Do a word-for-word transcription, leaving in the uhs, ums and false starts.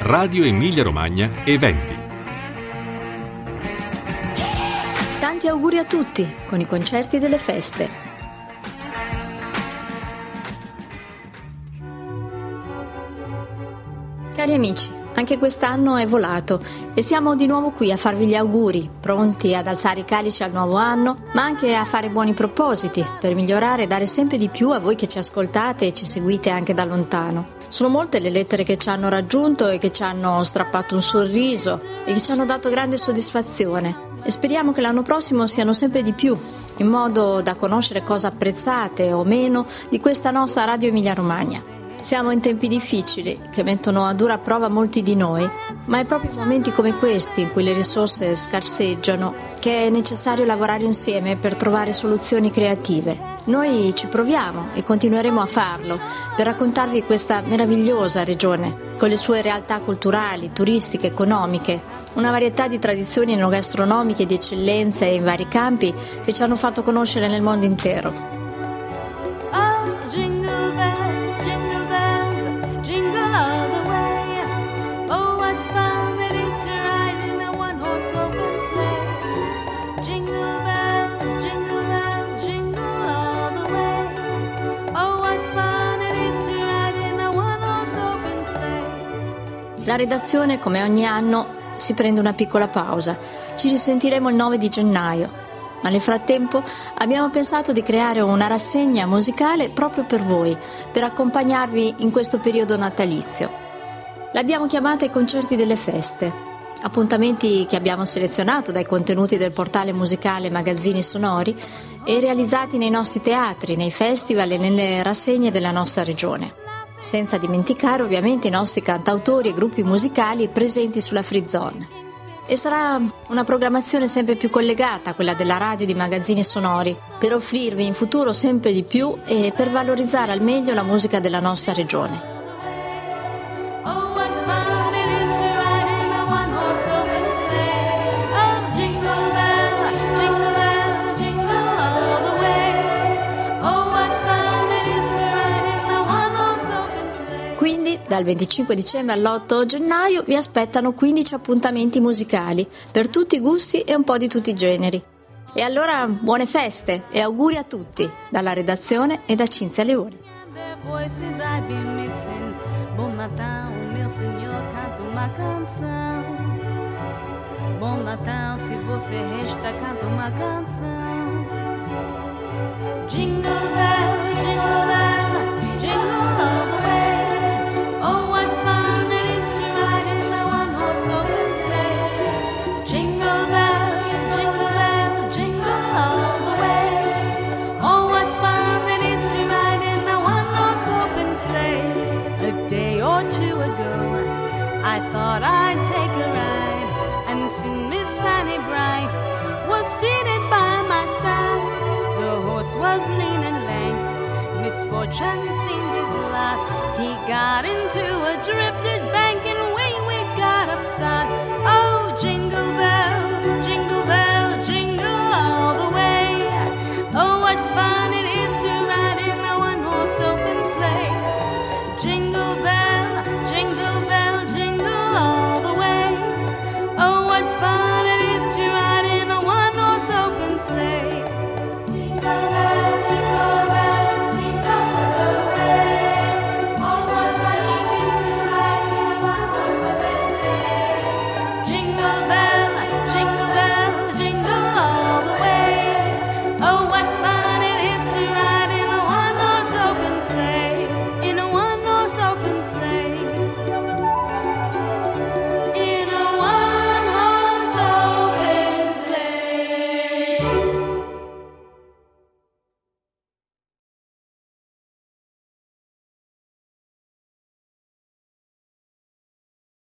Radio Emilia Romagna Eventi. Tanti auguri a tutti con i concerti delle feste. Cari amici, anche quest'anno è volato e siamo di nuovo qui a farvi gli auguri, pronti ad alzare i calici al nuovo anno, ma anche a fare buoni propositi per migliorare e dare sempre di più a voi che ci ascoltate e ci seguite anche da lontano. Sono molte le lettere che ci hanno raggiunto e che ci hanno strappato un sorriso e che ci hanno dato grande soddisfazione. E speriamo che l'anno prossimo siano sempre di più, in modo da conoscere cosa apprezzate o meno di questa nostra Radio Emilia Romagna. Siamo in tempi difficili che mettono a dura prova molti di noi, ma è proprio in momenti come questi, in cui le risorse scarseggiano, che è necessario lavorare insieme per trovare soluzioni creative. Noi ci proviamo e continueremo a farlo per raccontarvi questa meravigliosa regione, con le sue realtà culturali, turistiche, economiche, una varietà di tradizioni enogastronomiche di eccellenza in vari campi che ci hanno fatto conoscere nel mondo intero. La redazione, come ogni anno, si prende una piccola pausa. Ci risentiremo il nove di gennaio, ma nel frattempo abbiamo pensato di creare una rassegna musicale proprio per voi, per accompagnarvi in questo periodo natalizio. L'abbiamo chiamata i concerti delle feste, appuntamenti che abbiamo selezionato dai contenuti del portale musicale Magazzini Sonori e realizzati nei nostri teatri, nei festival e nelle rassegne della nostra regione. Senza dimenticare ovviamente i nostri cantautori e gruppi musicali presenti sulla Free Zone. E sarà una programmazione sempre più collegata a quella della radio di Magazzini Sonori, per offrirvi in futuro sempre di più e per valorizzare al meglio la musica della nostra regione. Dal venticinque dicembre all'otto gennaio vi aspettano quindici appuntamenti musicali per tutti i gusti e un po' di tutti i generi. E allora buone feste e auguri a tutti dalla redazione e da Cinzia Leoni. Buon Natal, meu Senhor, canta uma canção. Bom Natal, se você resta, canta uma canção. Jingle bell, jingle bell, jingle all the way. Oh, what fun it is to ride in a one-horse open sleigh. Jingle bell, jingle bell, jingle all the way. Oh, what fun it is to ride in a one-horse open sleigh. A day or two ago, I thought I'd take a ride, and soon Miss Fanny Bright was seated by my side. The horse was lean and lank, misfortune seemed his lot. He got into a drifted